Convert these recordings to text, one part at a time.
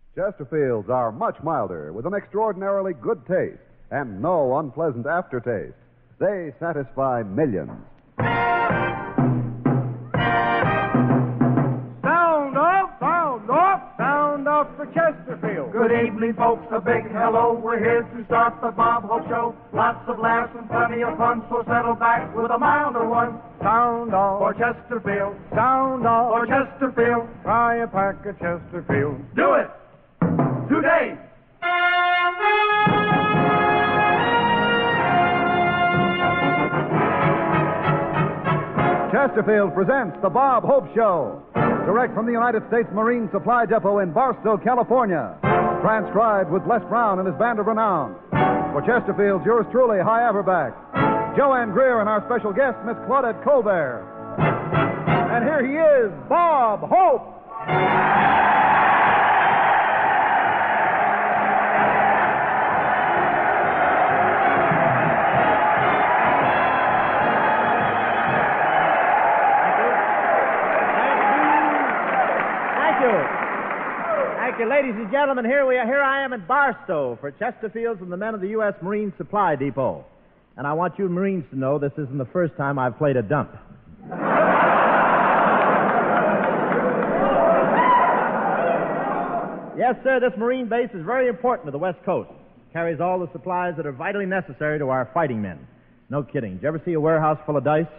Chesterfields are much milder, with an extraordinarily good taste and no unpleasant aftertaste. They satisfy millions. Sound off for Chesterfield. Good evening, folks. A big hello. We're here to start the Bob Hope Show. Lots of laughs and plenty of fun, so settle back with a milder one. Sound off For Chesterfield. Sound off For Chesterfield. Try a pack of Chesterfield. Do it today. Chesterfield presents the Bob Hope Show. Direct from the United States Marine Supply Depot in Barstow, California. Transcribed with Les Brown and his band of renown. For Chesterfield's yours truly, High Averback. Joanne Greer and our special guest, Miss Claudette Colbert. And here he is, Bob Hope. Ladies and gentlemen, here I am in Barstow for Chesterfields and the men of the U.S. Marine Supply Depot. And I want you Marines to know this isn't the first time I've played a dump. Yes, sir, this Marine base is very important to the West Coast. It carries all the supplies that are vitally necessary to our fighting men. No kidding. Did you ever see a warehouse full of dice?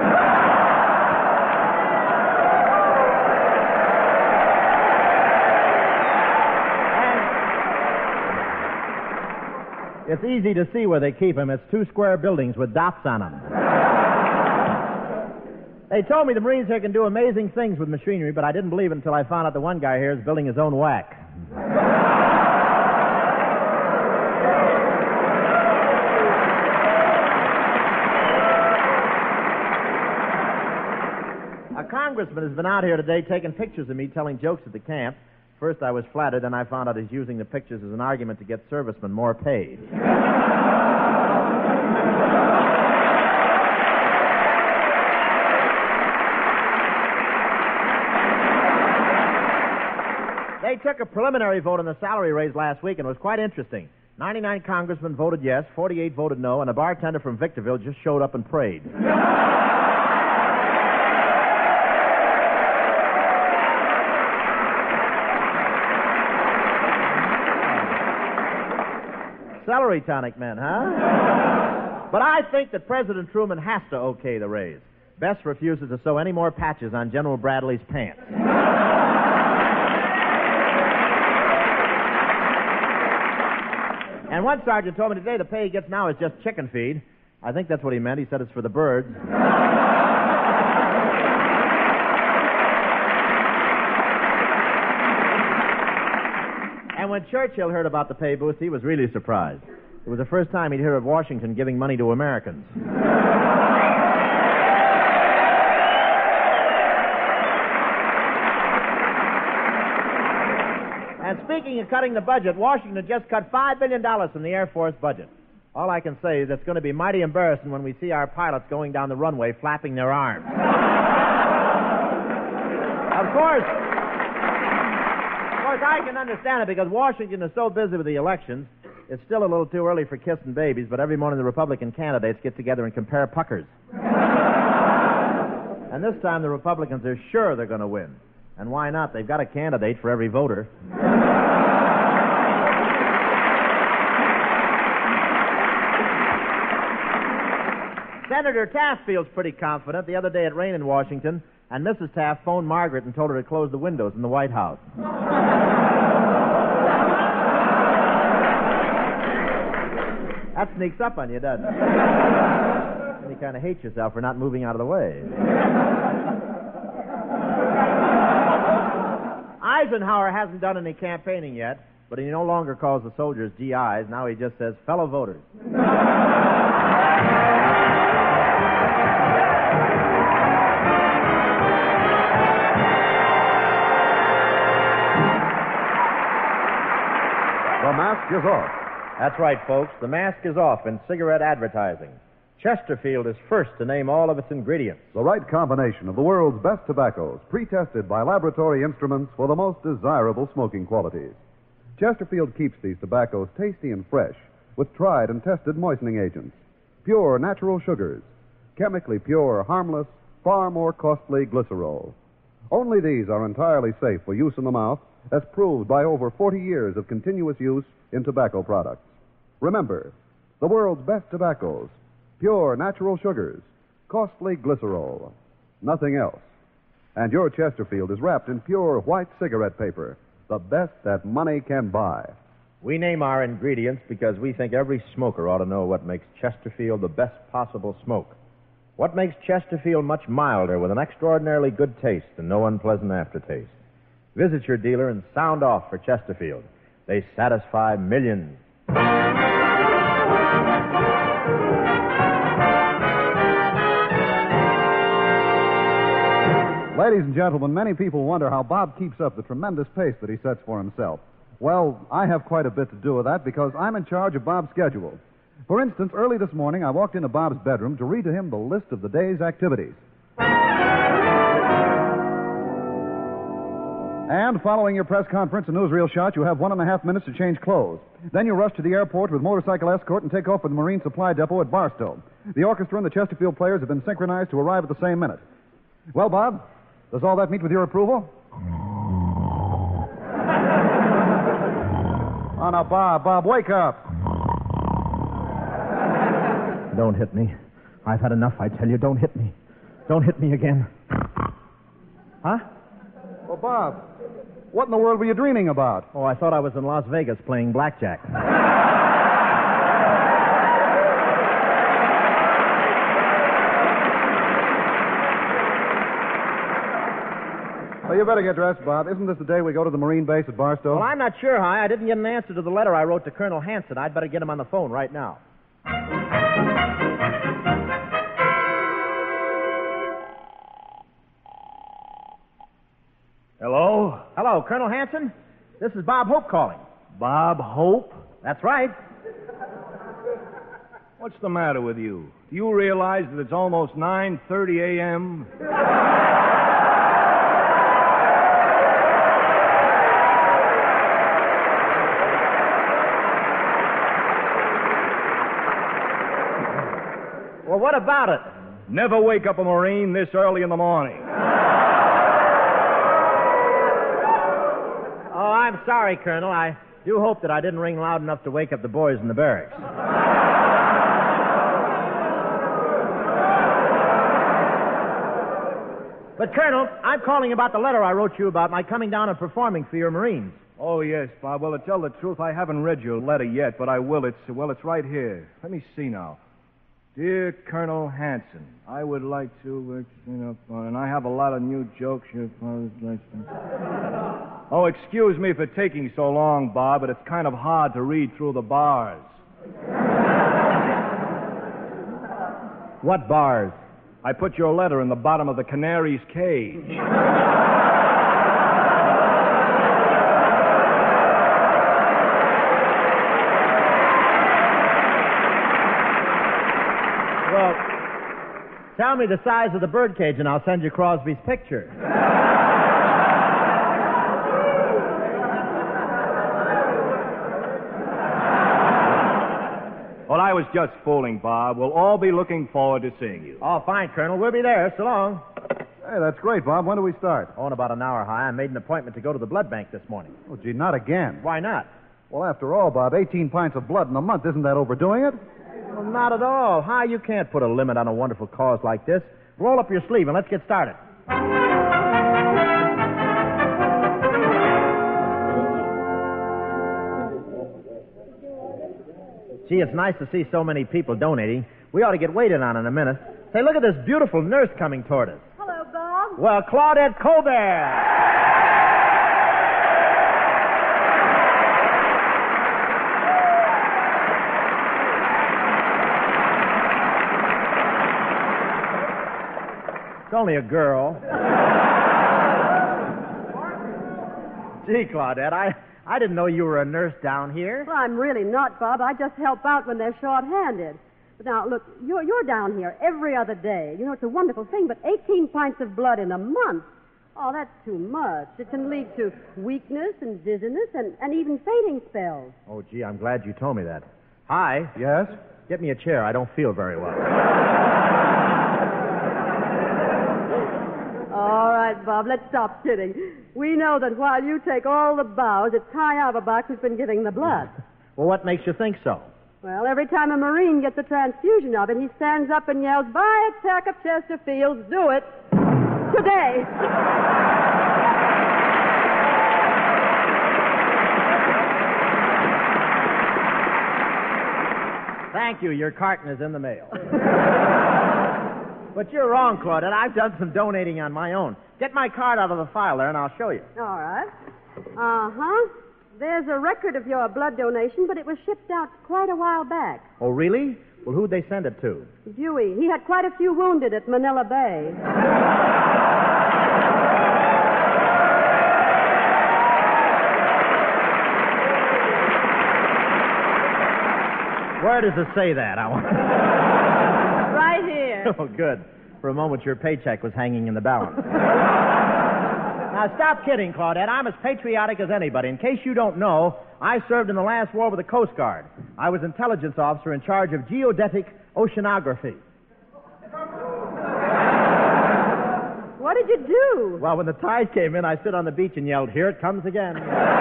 It's easy to see where they keep them. It's 2 square buildings with dots on them. They told me the Marines here can do amazing things with machinery, but I didn't believe it until I found out the one guy here is building his own whack. A congressman has been out here today taking pictures of me telling jokes at the camp. First, I was flattered, then I found out he's using the pictures as an argument to get servicemen more paid. They took a preliminary vote on the salary raise last week, and it was quite interesting. 99 congressmen voted yes, 48 voted no, and a bartender from Victorville just showed up and prayed. Celery tonic men, huh? But I think that President Truman has to okay the raise. Best refuses to sew any more patches on General Bradley's pants. And one sergeant told me today the pay he gets now is just chicken feed. I think that's what he meant. He said it's for the birds. And when Churchill heard about the pay boost, he was really surprised. It was the first time he'd heard of Washington giving money to Americans. And speaking of cutting the budget, Washington just cut $5 billion from the Air Force budget. All I can say is it's going to be mighty embarrassing when we see our pilots going down the runway flapping their arms. Of course, I can understand it because Washington is so busy with the elections. It's still a little too early for kissing babies, but every morning the Republican candidates get together and compare puckers. And this time the Republicans are sure they're going to win. And why not? They've got a candidate for every voter. Senator Taft feels pretty confident. The other day it rained in Washington, and Mrs. Taft phoned Margaret and told her to close the windows in the White House. That sneaks up on you, doesn't it? And you kind of hate yourself for not moving out of the way. Eisenhower hasn't done any campaigning yet, but he no longer calls the soldiers GIs. Now he just says fellow voters. The mask is off. That's right, folks. The mask is off in cigarette advertising. Chesterfield is first to name all of its ingredients. The right combination of the world's best tobaccos, pre-tested by laboratory instruments for the most desirable smoking qualities. Chesterfield keeps these tobaccos tasty and fresh with tried and tested moistening agents, pure natural sugars, chemically pure, harmless, far more costly glycerol. Only these are entirely safe for use in the mouth, as proved by over 40 years of continuous use in tobacco products. Remember, the world's best tobaccos, pure natural sugars, costly glycerol, nothing else. And your Chesterfield is wrapped in pure white cigarette paper, the best that money can buy. We name our ingredients because we think every smoker ought to know what makes Chesterfield the best possible smoke. What makes Chesterfield much milder with an extraordinarily good taste and no unpleasant aftertaste. Visit your dealer and sound off for Chesterfield. They satisfy millions. Ladies and gentlemen, many people wonder how Bob keeps up the tremendous pace that he sets for himself. Well, I have quite a bit to do with that because I'm in charge of Bob's schedule. For instance, early this morning, I walked into Bob's bedroom to read to him the list of the day's activities. And following your press conference and newsreel shot, you have 1.5 minutes to change clothes. Then you rush to the airport with motorcycle escort and take off for the Marine Supply Depot at Barstow. The orchestra and the Chesterfield players have been synchronized to arrive at the same minute. Well, Bob, does all that meet with your approval? Oh, now, Bob, wake up. Don't hit me. I've had enough, I tell you. Don't hit me. Don't hit me again. Huh? Well, Bob, what in the world were you dreaming about? Oh, I thought I was in Las Vegas playing blackjack. Well, you better get dressed, Bob. Isn't this the day we go to the Marine base at Barstow? Well, I'm not sure, Hi. I didn't get an answer to the letter I wrote to Colonel Hanson. I'd better get him on the phone right now. Hello? Hello, Colonel Hanson. This is Bob Hope calling. Bob Hope? That's right. What's the matter with you? Do you realize that it's almost 9:30 a.m.? Well, what about it? Never wake up a Marine this early in the morning. Oh, I'm sorry, Colonel. I do hope that I didn't ring loud enough to wake up the boys in the barracks. But, Colonel, I'm calling about the letter I wrote you about my coming down and performing for your Marines. Oh, yes, Bob. Well, to tell the truth, I haven't read your letter yet, but I will. It's right here. Let me see now. Dear Colonel Hanson, I would like to, and I have a lot of new jokes. Oh, excuse me for taking so long, Bob, but it's kind of hard to read through the bars. What bars? I put your letter in the bottom of the canary's cage. Well, tell me the size of the birdcage and I'll send you Crosby's picture. Well, I was just fooling, Bob. We'll all be looking forward to seeing you. Oh, fine, Colonel. We'll be there. So long. Hey, that's great, Bob. When do we start? Oh, in about an hour, Hi. I made an appointment to go to the blood bank this morning. Oh, gee, not again. Why not? Well, after all, Bob, 18 pints of blood in a month, isn't that overdoing it? Well, not at all. Hi, you can't put a limit on a wonderful cause like this. Roll up your sleeve and let's get started. Gee, it's nice to see so many people donating. We ought to get waited on in a minute. Say, look at this beautiful nurse coming toward us. Hello, Bob. Well, Claudette Colbert. It's only a girl. Gee, Claudette, I didn't know you were a nurse down here. Well, I'm really not, Bob. I just help out when they're short-handed. But now, look, you're down here every other day. You know, it's a wonderful thing, but 18 pints of blood in a month. Oh, that's too much. It can lead to weakness and dizziness and even fainting spells. Oh, gee, I'm glad you told me that. Hi. Yes? Get me a chair. I don't feel very well. All right, Bob, let's stop kidding. We know that while you take all the bows, it's Ty Auerbach who's been giving the blood. Well, what makes you think so? Well, every time a Marine gets a transfusion of it, he stands up and yells, "Buy a pack of Chesterfields, do it today." Thank you. Your carton is in the mail. But you're wrong, Claudette. I've done some donating on my own. Get my card out of the file there, and I'll show you. All right. Uh-huh. There's a record of your blood donation, but it was shipped out quite a while back. Oh, really? Well, who'd they send it to? Dewey. He had quite a few wounded at Manila Bay. Where does it say that? I want. Right here. Oh, good. For a moment, your paycheck was hanging in the balance. Now, stop kidding, Claudette. I'm as patriotic as anybody. In case you don't know, I served in the last war with the Coast Guard. I was intelligence officer in charge of geodetic oceanography. What did you do? Well, when the tide came in, I stood on the beach and yelled, "Here it comes again."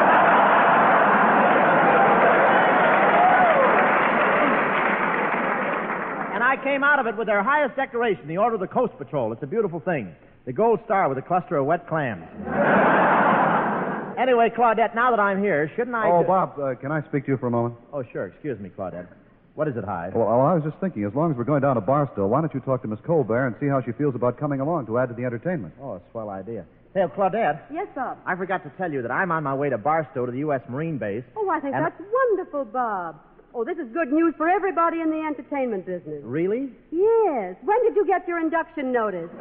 And I came out of it with their highest decoration, the Order of the Coast Patrol. It's a beautiful thing. The gold star with a cluster of wet clams. Anyway, Claudette, now that I'm here, shouldn't I... Oh, Bob, can I speak to you for a moment? Oh, sure. Excuse me, Claudette. What is it, Hyde? Well, I was just thinking, as long as we're going down to Barstow, why don't you talk to Miss Colbert and see how she feels about coming along to add to the entertainment? Oh, a swell idea. Hey, Claudette, Yes, Bob. I forgot to tell you that I'm on my way to Barstow to the U.S. Marine Base. Oh, I think And- that's wonderful, Bob. Oh, this is good news for everybody in the entertainment business. Really? Yes. When did you get your induction notice?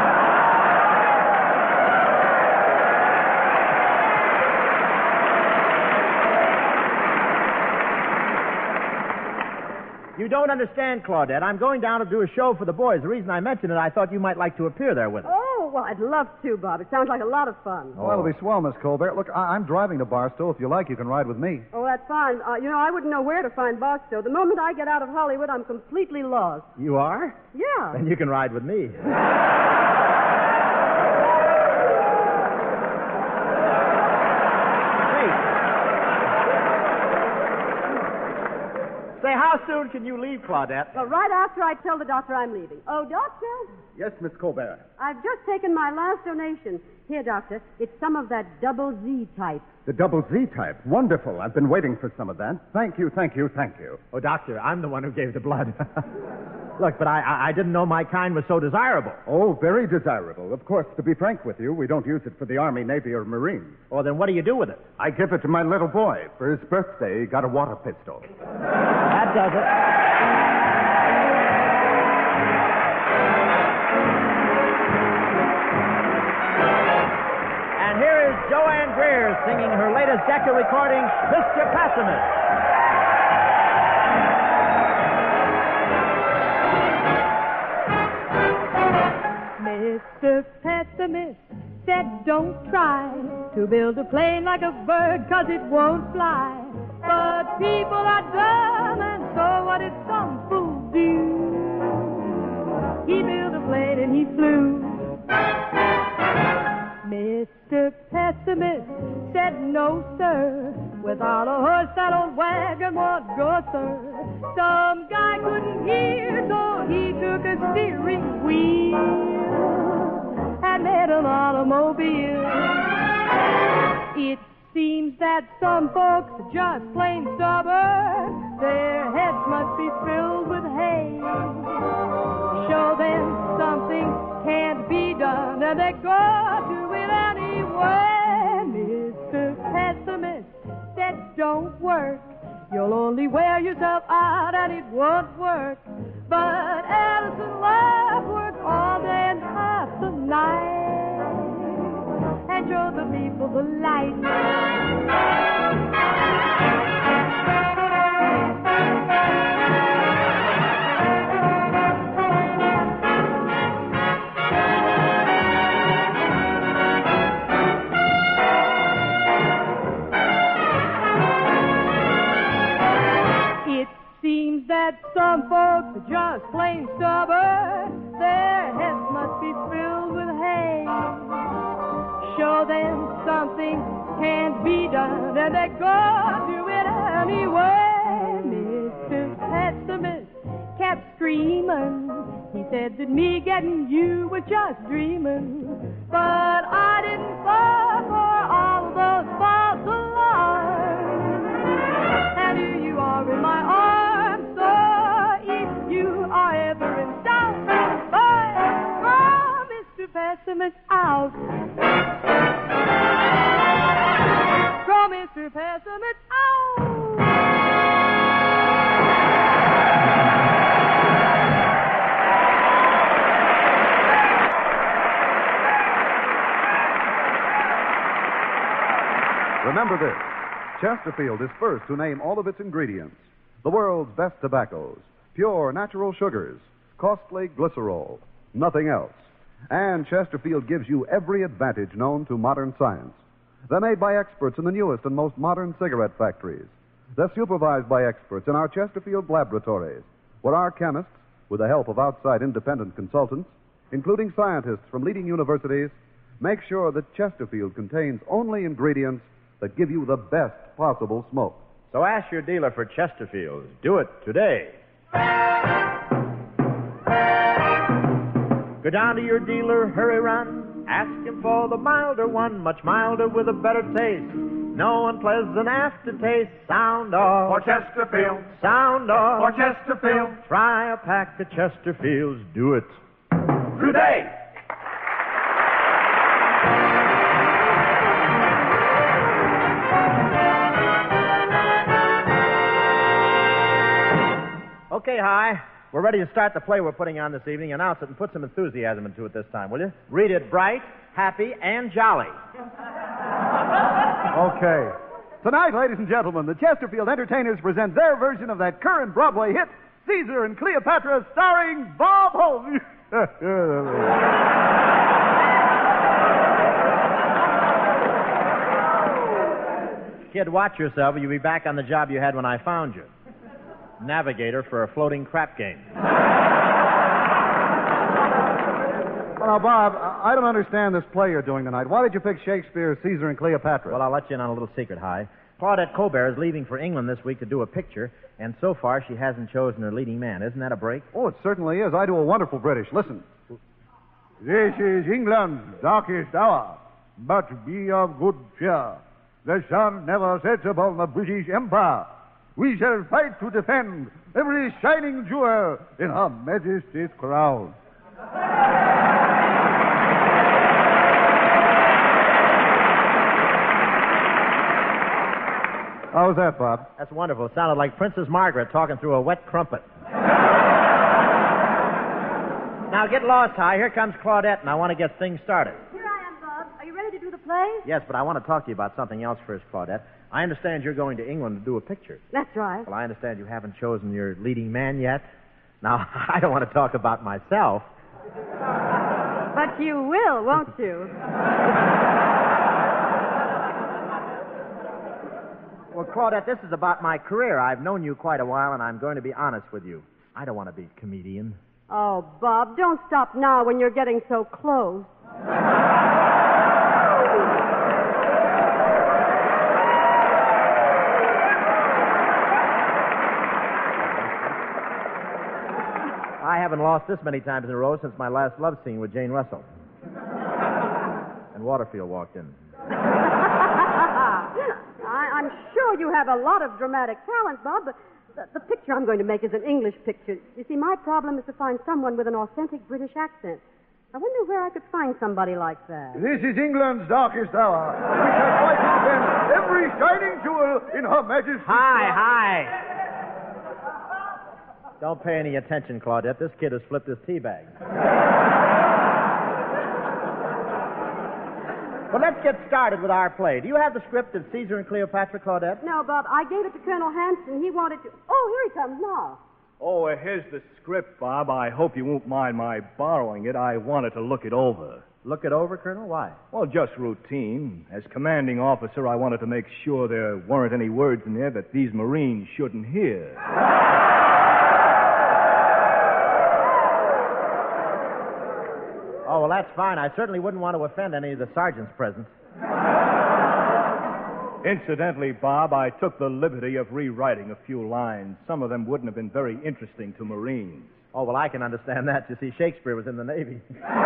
You don't understand, Claudette. I'm going down to do a show for the boys. The reason I mentioned it, I thought you might like to appear there with us. Oh, well, I'd love to, Bob. It sounds like a lot of fun. Oh, it'll be swell, Miss Colbert. Look, I'm driving to Barstow. If you like, you can ride with me. Oh, that's fine. I wouldn't know where to find Barstow. The moment I get out of Hollywood, I'm completely lost. You are? Yeah. Then you can ride with me. Say, how soon can you leave, Claudette? Well, right after I tell the doctor I'm leaving. Oh, doctor, Yes, Miss Colbert. I've just taken my last donation. Here, doctor, it's some of that double Z type. The double Z type. Wonderful. I've been waiting for some of that. Thank you, thank you, thank you. Oh, doctor, I'm the one who gave the blood. Look, but I didn't know my kind was so desirable. Oh, very desirable. Of course, to be frank with you, we don't use it for the Army, Navy, or Marines. Well, then what do you do with it? I give it to my little boy. For his birthday, he got a water pistol. That does it. And here is Joanne Greer singing her latest Decca recording, Mr. Pessimist. Mr. Pessimist said don't try to build a plane like a bird 'cause it won't fly. But people are dumb and so what did some fool do? He built a plane and he flew. Mr. Pessimist said no, sir. Without a horse that old wagon won't go, sir. Some guy couldn't hear, so he took a steering wheel and made an automobile. It seems that some folks are just plain stubborn. Their heads must be filled with hay. Show them something can't be done, and they go do it anyway. Mr. Pessimist said don't work. You'll only wear yourself out and it won't work. But Edison Love worked all day and half the night and showed the people the light. Some folks are just plain stubborn. Their heads must be filled with hay. Show them something can't be done, and they're gonna do it anyway. Mr. Pessimist kept screaming. He said that me getting you was just dreaming. But I didn't fall for all those false alarms. And here you are in my arms. So if you are ever in doubt, boy, throw Mr. Pessimist out. Throw Mr. Pessimist out. Remember this. Chesterfield is first to name all of its ingredients. The world's best tobaccos, pure natural sugars, costly glycerol, nothing else. And Chesterfield gives you every advantage known to modern science. They're made by experts in the newest and most modern cigarette factories. They're supervised by experts in our Chesterfield laboratories, where our chemists, with the help of outside independent consultants, including scientists from leading universities, make sure that Chesterfield contains only ingredients that give you the best possible smoke. So ask your dealer for Chesterfield. Do it today. Go down to your dealer, hurry run. Ask him for the milder one, much milder with a better taste. No unpleasant aftertaste. Sound off. For Chesterfield. Sound off. For Chesterfield. Try a pack of Chesterfields. Do it Today. Okay, Hi. We're ready to start the play we're putting on this evening. Announce it and put some enthusiasm into it this time, will you? Read it bright, happy, and jolly. Okay. Tonight, ladies and gentlemen, the Chesterfield Entertainers present their version of that current Broadway hit, Caesar and Cleopatra, starring Bob Hope. Kid, watch yourself or you'll be back on the job you had when I found you. Navigator for a floating crap game. Well, now, Bob, I don't understand this play you're doing tonight. Why did you pick Shakespeare's Caesar and Cleopatra? Well, I'll let you in on a little secret, Hi. Claudette Colbert is leaving for England this week to do a picture, and so far she hasn't chosen her leading man. Isn't that a break? Oh, it certainly is. I do a wonderful British. Listen. This is England's darkest hour, but be of good cheer. The sun never sets upon the British Empire. We shall fight to defend every shining jewel in Her Majesty's crown. How was that, Bob? That's wonderful. It sounded like Princess Margaret talking through a wet crumpet. Now, get lost, Hi. Here comes Claudette, and I want to get things started. Here I am, Bob. Are you ready to do the play? Yes, but I want to talk to you about something else first, Claudette. I understand you're going to England to do a picture. That's right. Well, I understand you haven't chosen your leading man yet. Now, I don't want to talk about myself. But you will, won't you? Well, Claudette, this is about my career. I've known you quite a while, and I'm going to be honest with you. I don't want to be a comedian. Oh, Bob, don't stop now when you're getting so close. I haven't lost this many times in a row since my last love scene with Jane Russell. And Waterfield walked in. I'm sure you have a lot of dramatic talent, Bob, but the picture I'm going to make is an English picture. You see, my problem is to find someone with an authentic British accent. I wonder where I could find somebody like that. This is England's darkest hour. We shall fight to defend every shining jewel in Her Majesty's crown. Hi. Don't pay any attention, Claudette. This kid has flipped his tea bag. Well, let's get started with our play. Do you have the script of Caesar and Cleopatra, Claudette? No, Bob, I gave it to Colonel Hanson. He wanted to... Oh, here he comes now. Oh, here's the script, Bob. I hope you won't mind my borrowing it. I wanted to look it over. Look it over, Colonel? Why? Well, just routine. As commanding officer, I wanted to make sure there weren't any words in there that these Marines shouldn't hear. Oh, well, that's fine. I certainly wouldn't want to offend any of the sergeants present. Incidentally, Bob, I took the liberty of rewriting a few lines. Some of them wouldn't have been very interesting to Marines. Oh, well, I can understand that. You see, Shakespeare was in the Navy.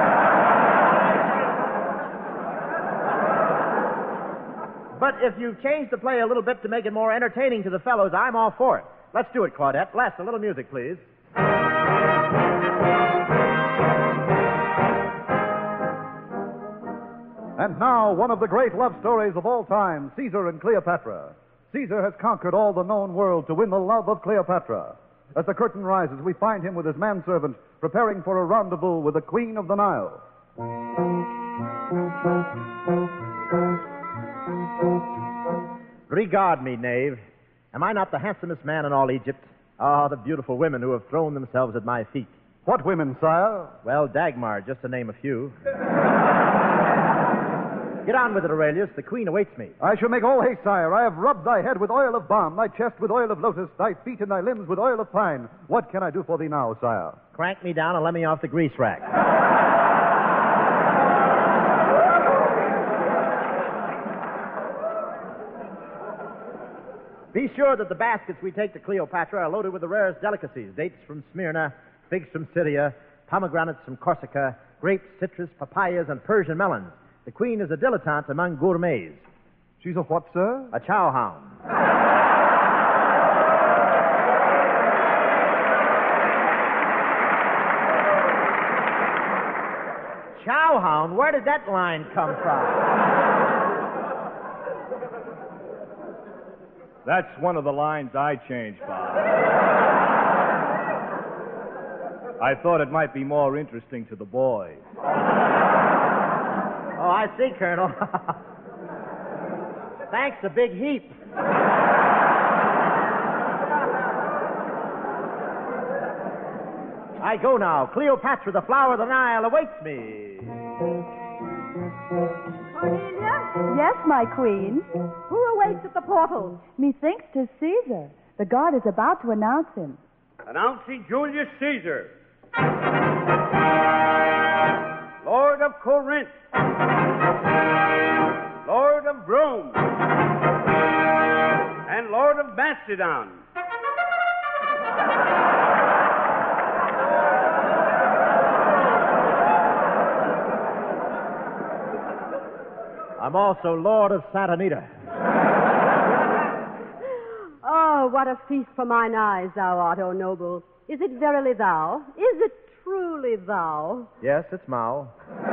But if you change the play a little bit to make it more entertaining to the fellows, I'm all for it. Let's do it, Claudette. Les, a little music, please. And now, one of the great love stories of all time, Caesar and Cleopatra. Caesar has conquered all the known world to win the love of Cleopatra. As the curtain rises, we find him with his manservant preparing for a rendezvous with the Queen of the Nile. Regard me, knave. Am I not the handsomest man in all Egypt? Ah, the beautiful women who have thrown themselves at my feet. What women, sire? Well, Dagmar, just to name a few. Get on with it, Aurelius. The queen awaits me. I shall make all haste, sire. I have rubbed thy head with oil of balm, thy chest with oil of lotus, thy feet and thy limbs with oil of pine. What can I do for thee now, sire? Crank me down and let me off the grease rack. Be sure that the baskets we take to Cleopatra are loaded with the rarest delicacies. Dates from Smyrna, figs from Syria, pomegranates from Corsica, grapes, citrus, papayas, and Persian melons. The queen is a dilettante among gourmets. She's a what, sir? A chowhound. Chowhound? Where did that line come from? That's one of the lines I changed, Bob. I thought it might be more interesting to the boys. Oh, I see, Colonel. Thanks a big heap. I go now. Cleopatra, the flower of the Nile, awaits me. Cornelia? Yes, my queen. Who awaits at the portal? Methinks 'tis Caesar. The guard is about to announce him. Announcing Julius Caesar, Lord of Corinth, Lord of Rome, and Lord of Macedon. I'm also Lord of Santa Anita. Oh, what a feast for mine eyes thou art, O noble. Is it verily thou? Is it truly thou? Yes, it's Mao.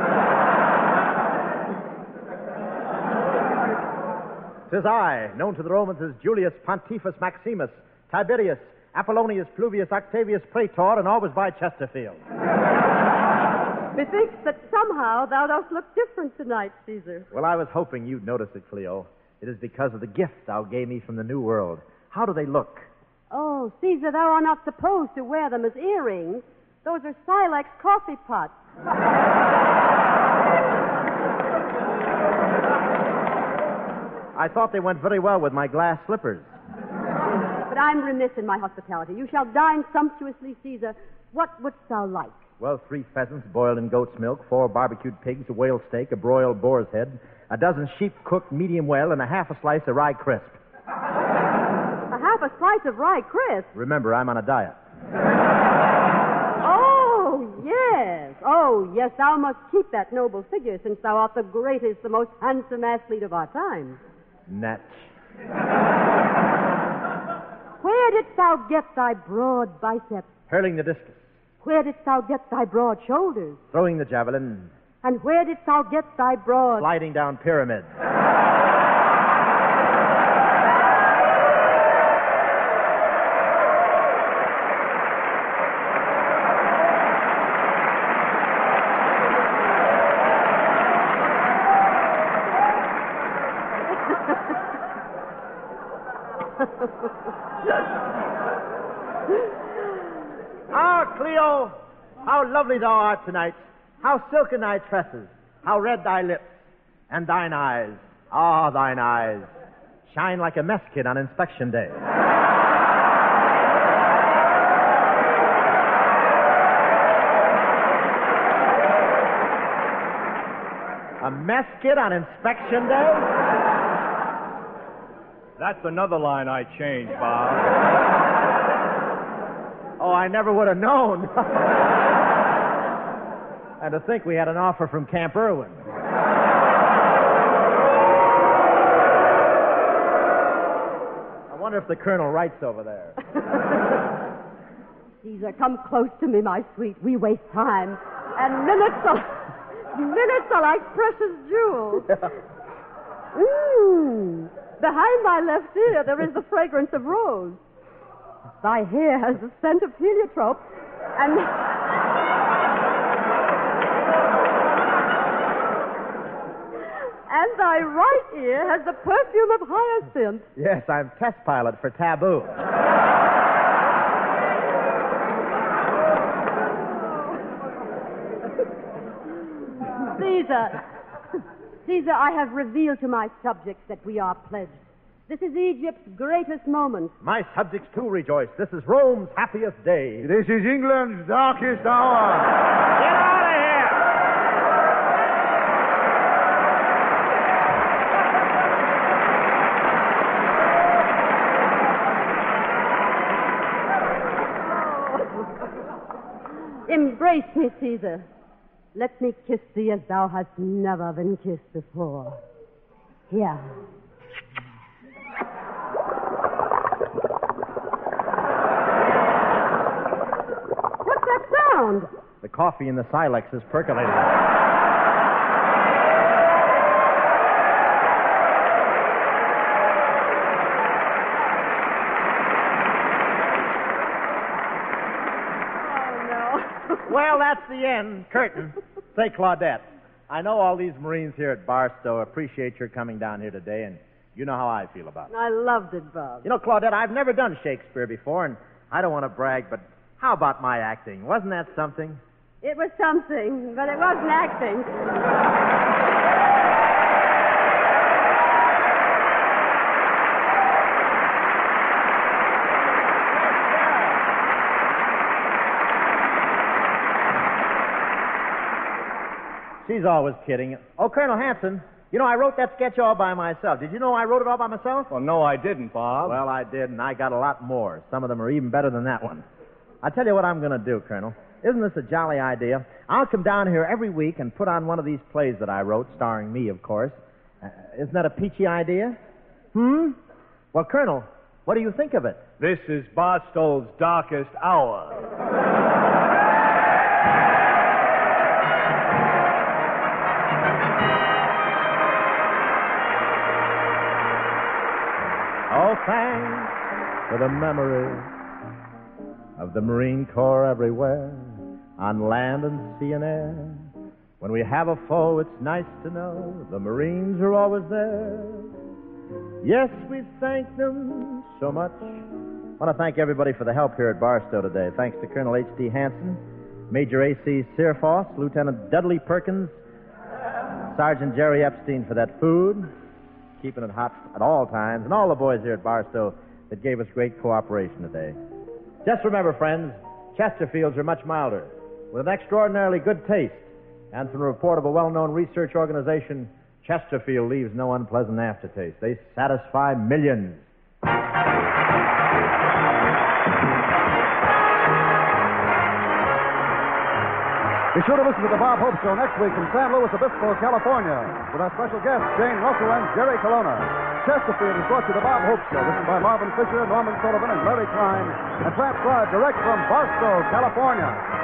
'Tis I, known to the Romans as Julius Pontifex Maximus, Tiberius, Apollonius Pluvius Octavius Praetor, and always by Chesterfield. Methinks that somehow thou dost look different tonight, Caesar. Well, I was hoping you'd notice it, Cleo. It is because of the gift thou gave me from the New World. How do they look? Oh, Caesar, thou art not supposed to wear them as earrings. Those are Silex coffee pots. I thought they went very well with my glass slippers. But I'm remiss in my hospitality. You shall dine sumptuously, Caesar. What wouldst thou like? Well, 3 pheasants boiled in goat's milk, 4 barbecued pigs, a whale steak, a broiled boar's head, a dozen sheep cooked medium well, and a half a slice of rye crisp. A half a slice of rye crisp? Remember, I'm on a diet. Oh, yes, thou must keep that noble figure, since thou art the greatest, the most handsome athlete of our time. Natch. Where didst thou get thy broad biceps? Hurling the discus. Where didst thou get thy broad shoulders? Throwing the javelin. And where didst thou get thy broad... Sliding down pyramids. Ah, Cleo, how lovely thou art tonight. How silken thy tresses. How red thy lips. And thine eyes. Ah, thine eyes. Shine like a mess kit on inspection day. A mess kit on inspection day? That's another line I changed, Bob. Oh, I never would have known. And to think we had an offer from Camp Irwin. I wonder if the colonel writes over there. Caesar, come close to me, my sweet. We waste time. And minutes are like precious jewels. Behind thy left ear there is the fragrance of rose. Thy hair has the scent of heliotrope. And thy right ear has the perfume of hyacinth. Yes, I'm test pilot for Taboo. Caesar, I have revealed to my subjects that we are pledged. This is Egypt's greatest moment. My subjects, too, rejoice. This is Rome's happiest day. This is England's darkest hour. Get out of here! Embrace me, Caesar. Let me kiss thee as thou hast never been kissed before. Here. What's that sound? The coffee in the Silex is percolating. Well, that's the end. Curtain. Say, Claudette, I know all these Marines here at Barstow appreciate your coming down here today, and you know how I feel about it. I loved it, Bob. You know, Claudette, I've never done Shakespeare before, and I don't want to brag, but how about my acting? Wasn't that something? It was something, but it wasn't acting. She's always kidding. Oh, Colonel Hanson, you know, I wrote that sketch all by myself. Did you know I wrote it all by myself? Well, no, I didn't, Bob. Well, I did, and I got a lot more. Some of them are even better than that one. I'll tell you what I'm going to do, Colonel. Isn't this a jolly idea? I'll come down here every week and put on one of these plays that I wrote, starring me, of course. Isn't that a peachy idea? Well, Colonel, what do you think of it? This is Barstow's darkest hour. Oh, thanks for the memory of the Marine Corps everywhere, on land and sea and air. When we have a foe, it's nice to know the Marines are always there. Yes, we thank them so much. I want to thank everybody for the help here at Barstow today. Thanks to Colonel H.D. Hanson, Major A.C. Searfoss, Lieutenant Dudley Perkins, Sergeant Jerry Epstein for that food, keeping it hot at all times, and all the boys here at Barstow that gave us great cooperation today. Just remember, friends, Chesterfields are much milder, with an extraordinarily good taste, and from the report of a well-known research organization, Chesterfield leaves no unpleasant aftertaste. They satisfy millions. Be sure to listen to The Bob Hope Show next week from San Luis Obispo, California, with our special guests, Jane Russell and Jerry Colonna. Chesterfield is brought to The Bob Hope Show, written by Marvin Fisher, Norman Sullivan, and Larry Klein, and transcribed direct from Barstow, California.